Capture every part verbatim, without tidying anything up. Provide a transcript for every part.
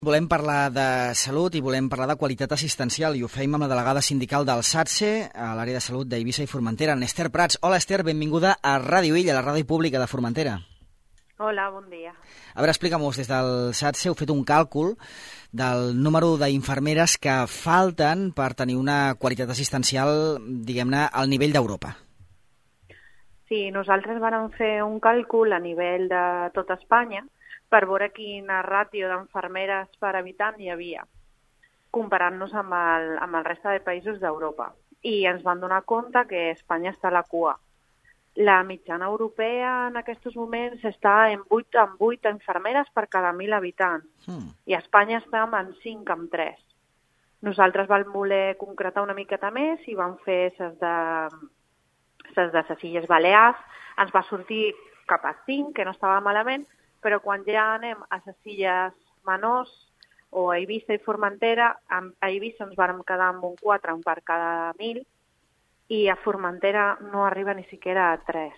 Volem parlar de salut i volem parlar de qualitat assistencial i ho fem amb la delegada sindical del SATSE a l'àrea de salut d'Eivissa i Formentera, en Esther Prats. Hola Esther, benvinguda a Ràdio Illa, la ràdio pública de Formentera. Hola, bon dia. A veure, explica'm-ho, des del SATSE heu fet un càlcul del número d'infermeres que falten per tenir una qualitat assistencial, diguem-ne, al nivell d'Europa. Sí, nosaltres vam fer un càlcul a nivell de tot Espanya per veure quina ràtio d'infermeres per habitant hi havia, comparant-nos amb el, amb el reste de països d'Europa. I ens vam donar compte que Espanya està a la cua. La mitjana europea en aquests moments està en vuit en vuit infermeres per cada mil habitants, mm. i a Espanya estem en cinc en tres. Nosaltres vam voler concretar una miqueta més i vam fer ses de, ses de les Illes Balears. Ens va sortir cap a cinc, que no estava malament, però quan ja anem a les illes menors o a Eivissa i Formentera, a Eivissa ens vam quedar amb un quatre per cada mil i a Formentera no arriba ni siquiera a tres.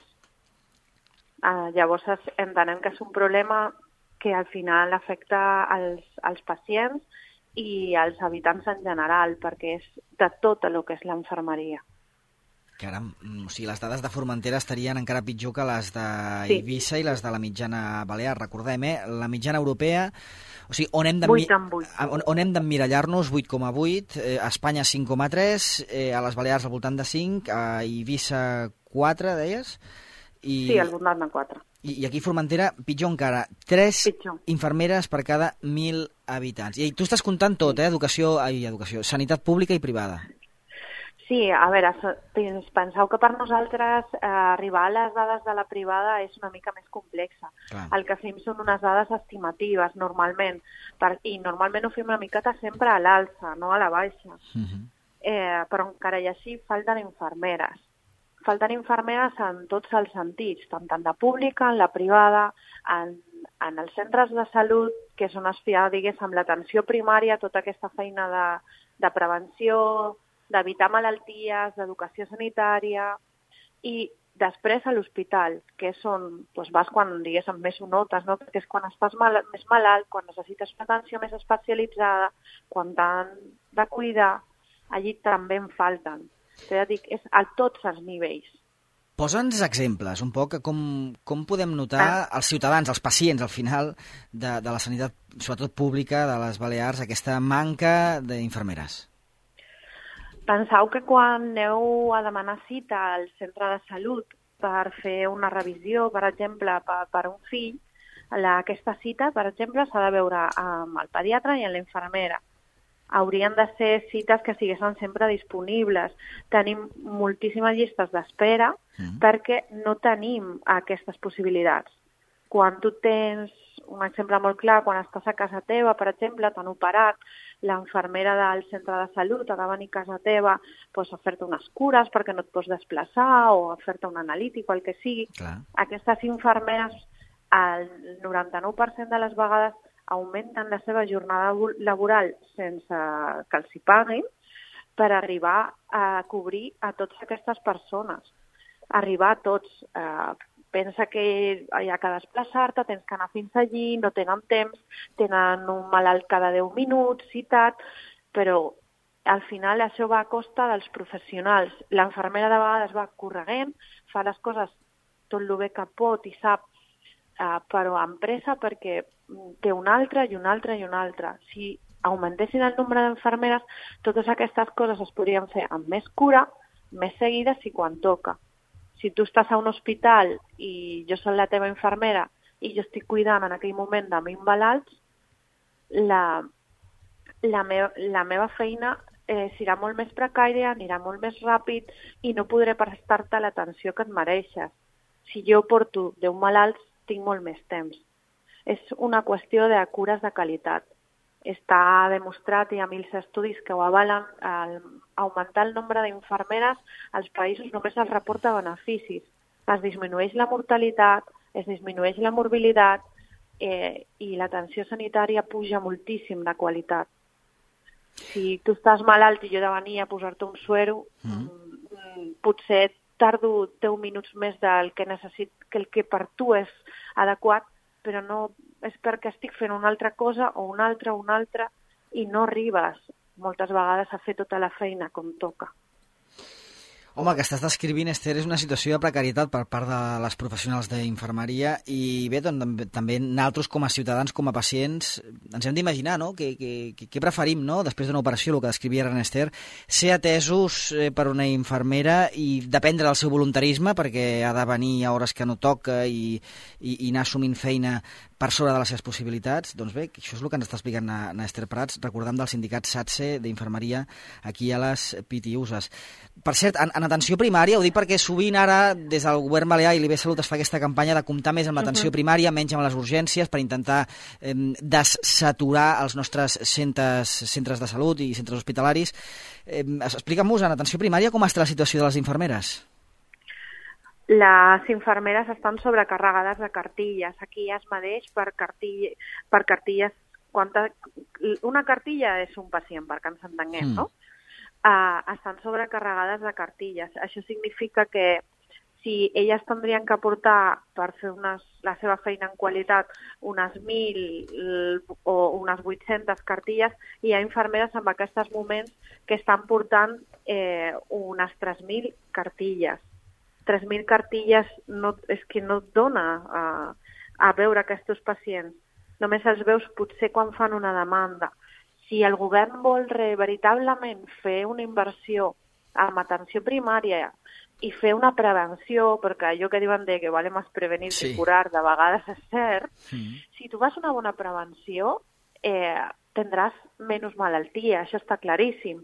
Uh, llavors entenem que és un problema que al final afecta als, als pacients i als habitants en general, perquè és de tot el que és l'infermeria. Caram, o sigui, les dades de Formentera estarien encara pitjor que les d'Eivissa sí. i les de la mitjana balear. Recordem, eh? La mitjana europea, o sigui, on hem d'emmirallar-nos, vuit coma vuit, eh, a Espanya cinc coma tres, eh, a les Balears al voltant de cinc, a Eivissa quatre, deies? I... Sí, al voltant de quatre. I, I aquí a Formentera, pitjor encara, tres pitjor. infermeres per cada mil habitants. I tu estàs comptant tot, eh? Educació, ai, educació, sanitat pública i privada. Sí, a veure, penseu que per nosaltres eh, arribar a les dades de la privada és una mica més complexa. Clar. El que fem són unes dades estimatives, normalment, per, i normalment ho fem una miqueta sempre a l'alça, no a la baixa. Uh-huh. eh, però encara i així falten infermeres. Falten infermeres en tots els sentits, tant en la pública, en la privada, en, en els centres de salut, que són es fiar, diguéssim, l'atenció primària, tota aquesta feina de, de prevenció, d'evitar malalties, d'educació sanitària, i després a l'hospital, que és on doncs, vas quan, diguéssim, més ho notes, no? Perquè és quan estàs mal, més malalt, quan necessites una atenció més especialitzada, quan t'han de cuidar, allí també en falten. T'he de dir, és a tots els nivells. Posa'ns exemples, un poc, com, com podem notar ah. els ciutadans, els pacients, al final, de, de la sanitat, sobretot pública, de les Balears, aquesta manca d'infermeres. Penseu que quan aneu a demanar cita al centre de salut per fer una revisió, per exemple, per, per un fill, la, aquesta cita, per exemple, s'ha de veure amb el pediatre i amb la infermera. Haurien de ser cites que siguessin sempre disponibles. Tenim moltíssimes llistes d'espera mm. perquè no tenim aquestes possibilitats. Quan tu tens un exemple molt clar, quan estàs a casa teva, per exemple, t'han operat, l'infermera del centre de salut ha de venir a casa teva doncs, a fer-te unes cures perquè no et pots desplaçar o a fer-te un analític o el que sigui. Clar. Aquestes infermeres, el noranta-nou per cent de les vegades, augmenten la seva jornada laboral sense que els hi paguin per arribar a cobrir a totes aquestes persones. Arribar a tots... Eh, pensa que hi ha que desplaçar-te, tens que anar fins allí, no tenen temps, tenen un malalt cada deu minuts, citat, però al final això va a costa dels professionals. L'infermera de vegades va corregent, fa les coses tot el bé que pot i sap, eh, però amb pressa perquè té una altra i una altra i una altra. Si augmentessin el nombre d'infermeres, totes aquestes coses es podrien fer amb més cura, més seguides i quan toca. Si tu estàs a un hospital i jo soc la teva infermera i jo estic cuidant en aquell moment de mi malalts, la, la, me, la meva feina eh, serà molt més precària, anirà molt més ràpid i no podré prestar-te l'atenció que et mereixes. Si jo porto deu malalts, tinc molt més temps. És una qüestió de cures de qualitat. Està demostrat, hi ha mil estudis que ho avalen, el, augmentar el nombre d'infermeres als països només els reporta beneficis. Es disminueix la mortalitat, es disminueix la morbilitat eh, i l'atenció sanitària puja moltíssim de qualitat. Si tu estàs malalt i jo he de venir a posar-te un suero, mm. potser tardo deu minuts més del que necessit, que el que per tu és adequat, però no és perquè estic fent una altra cosa o una altra, una altra, i no arribes moltes vegades a fer tota la feina com toca. Home, el que estàs descrivint, Esther, és una situació de precarietat per part de les professionals d'infermeria i bé, doncs, també nosaltres com a ciutadans, com a pacients, ens hem d'imaginar, no?, què preferim, no?, després d'una operació, el que descrivia en Esther, ser atesos eh, per una infermera i dependre del seu voluntarisme perquè ha de venir a hores que no toca i, i, i anar assumint feina per sobre de les seves possibilitats. Doncs bé, això és el que ens està explicant na, na Esther Prats, recordant del sindicat SATSE d'infermeria aquí a les Pitiuses. Per cert, en, en atenció primària, ho dic perquè sovint ara des del govern balear i l'I B Salut es fa aquesta campanya de comptar més amb l'atenció uh-huh. primària, menys amb les urgències, per intentar eh, dessaturar els nostres centres, centres de salut i centres hospitalaris. Eh, Explica'm-nos, en atenció primària, com està la situació de les infermeres? Les infermeres estan sobrecarregades de cartilles. Aquí ja es medeix per, cartill, per cartilles. Quanta, una cartilla és un pacient, perquè ens entenguem, mm. no? Uh, estan sobrecarregades de cartilles. Això significa que si elles tindrien que portar per fer unes, la seva feina en qualitat unes mil o unes vuit-centes cartilles, hi ha infermeres en aquests moments que estan portant eh, unes tres mil cartilles. tres mil cartilles no, és que no et dona a, a veure aquests pacients. Només els veus potser quan fan una demanda. Si el govern vol veritablement fer una inversió en atenció primària i fer una prevenció, perquè allò que diuen de que vale més prevenir sí. que curar, de vegades és cert, mm. si tu fas una bona prevenció, eh, tindràs menys malaltia, això està claríssim.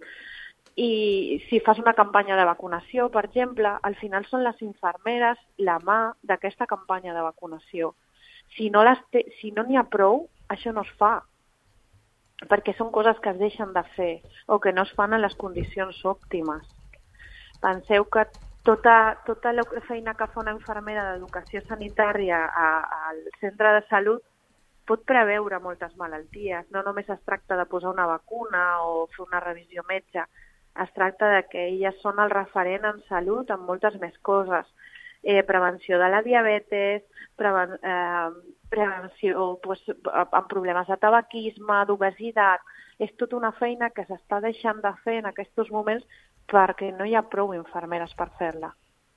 I si fas una campanya de vacunació, per exemple, al final són les infermeres la mà d'aquesta campanya de vacunació. Si no les te, si no n'hi ha prou, això no es fa, perquè són coses que es deixen de fer o que no es fan en les condicions òptimes. Penseu que tota, tota la feina que fa una infermera d'educació sanitària a, al centre de salut pot preveure moltes malalties. No només es tracta de posar una vacuna o fer una revisió metge, es tracta de que elles són el referent en salut en moltes més coses. Eh, prevenció de la diabetes, preven, eh, prevenció pues, amb problemes de tabaquisme, d'obesitat. És tota una feina que s'està deixant de fer en aquests moments perquè no hi ha prou infermeres per fer-la.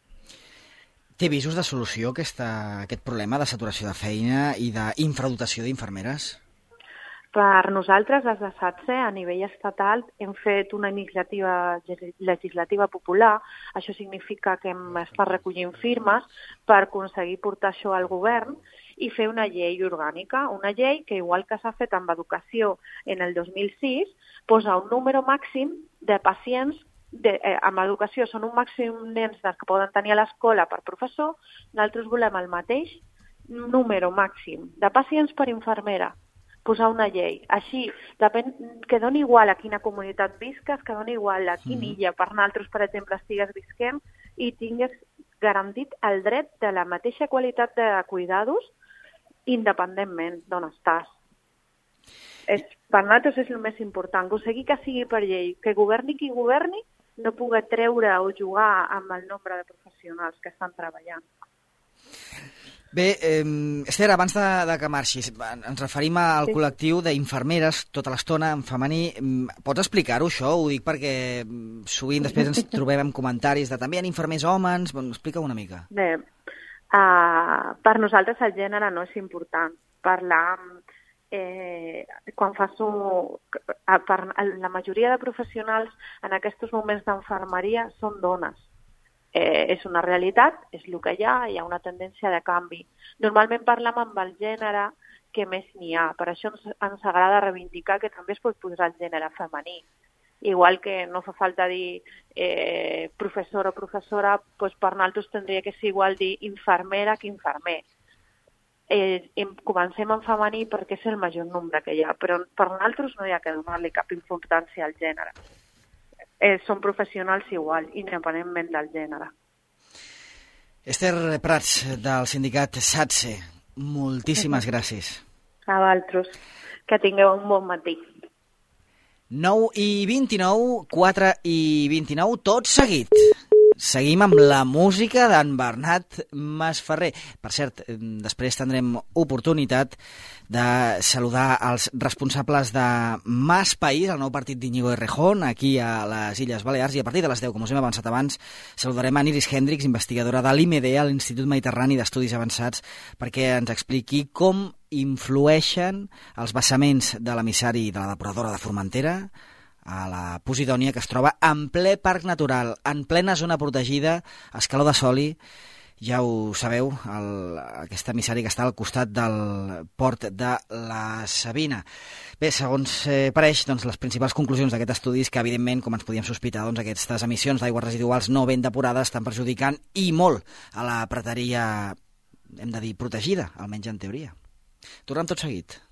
Té visos de solució aquesta, aquest problema de saturació de feina i d'infradotació d'infermeres? Per nosaltres, les de SATSE, a nivell estatal, hem fet una iniciativa legislativa popular. Això significa que hem estat recollint firmes per aconseguir portar això al govern i fer una llei orgànica. Una llei que, igual que s'ha fet amb educació en el dos mil sis, posa un número màxim de pacients de, eh, amb educació. Són un màxim nens que poden tenir a l'escola per professor. Nosaltres volem el mateix número màxim de pacients per infermera. Posar una llei. Així, depèn, que doni igual a quina comunitat visques, que doni igual a quina illa per nosaltres, per exemple, estigues visquent i tingues garantit el dret de la mateixa qualitat de cuidados independentment d'on estàs. És, per nosaltres és el més important, aconseguir que sigui per llei, que governi qui governi no pugui treure o jugar amb el nombre de professionals que estan treballant. Bé, eh, Esther, abans de, de que marxis, ens referim al sí. col·lectiu d'infermeres tota l'estona en femení. Pots explicar-ho, això? Ho dic perquè sovint després ens trobem en comentaris de també hi ha infermers homes. Bueno, explica una mica. Bé, uh, per nosaltres el gènere no és important. Parlar, eh, quan fas un... Per, la majoria de professionals en aquests moments d'infermeria són dones. Eh, és una realitat, és el que hi ha, hi ha una tendència de canvi. Normalment parlem amb el gènere que més n'hi ha, per això ens, ens agrada reivindicar que també es pot posar el gènere femení. Igual que no fa falta dir eh, professor o professora, doncs per nosaltres tindria que ser igual dir infermera que infermer. Eh, comencem en femení perquè és el major nombre que hi ha, però per nosaltres no hi ha que donar-li cap importància al gènere. Eh, són professionals igual, independentment del gènere. Esther Prats, del sindicat SATSE, moltíssimes gràcies. A vosaltres, que tingueu un bon matí. nou i vint-i-nou, quatre i vint-i-nou, tot seguit. seguim amb la música d'en Bernat Masferrer. Per cert, després tindrem oportunitat de saludar els responsables de Mas País, el nou partit d'Iñigo Errejón, aquí a les Illes Balears, i a partir de les deu, com us hem avançat abans, saludarem a Iris Hendricks, investigadora de l'I M E D, a l'Institut Mediterrani d'Estudis Avançats, perquè ens expliqui com influeixen els vessaments de l'emissari de la depuradora de Formentera a la Posidònia, que es troba en ple parc natural, en plena zona protegida, a Escaló de Soli. Ja ho sabeu, el, aquest emissari que està al costat del port de la Sabina. Bé, segons eh, pareix, doncs, les principals conclusions d'aquest estudi és que, evidentment, com ens podíem sospitar, doncs, aquestes emissions d'aigües residuals no ben depurades estan perjudicant i molt a la prateria, hem de dir, protegida, almenys en teoria. Tornem tot seguit.